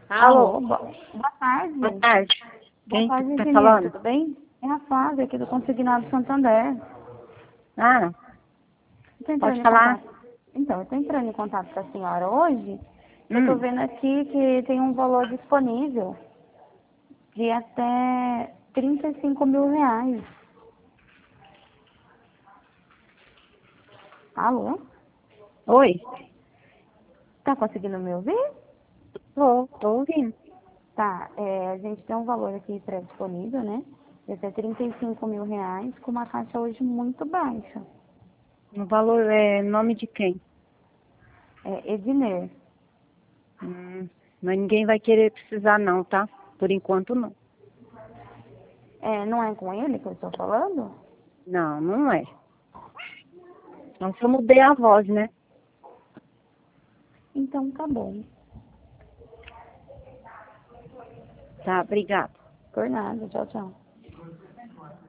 Alô, Alô, boa tarde. boa tarde. Boa Quem tarde, tá engenheiro, falando? tudo bem? É a Flávia aqui do Consignado Santander. Ah, Eu tô entrando pode em falar? contato. Então, eu tô entrando em contato com a senhora hoje. Eu tô Hum, vendo aqui que tem um valor disponível de até R$ 35.000. Alô? oi? Tá conseguindo me ouvir? Tô ouvindo. Tá, a gente tem um valor aqui pré-disponível, né? De até R$ 35.000, com uma taxa hoje muito baixa. No valor é nome de quem? É Edner. Mas ninguém vai querer precisar não, tá? Por enquanto não. Não é com ele que eu estou falando? Não, não é. Então se eu mudei a voz, né? Então tá bom. Tá, obrigada. Por nada. Tchau, tchau.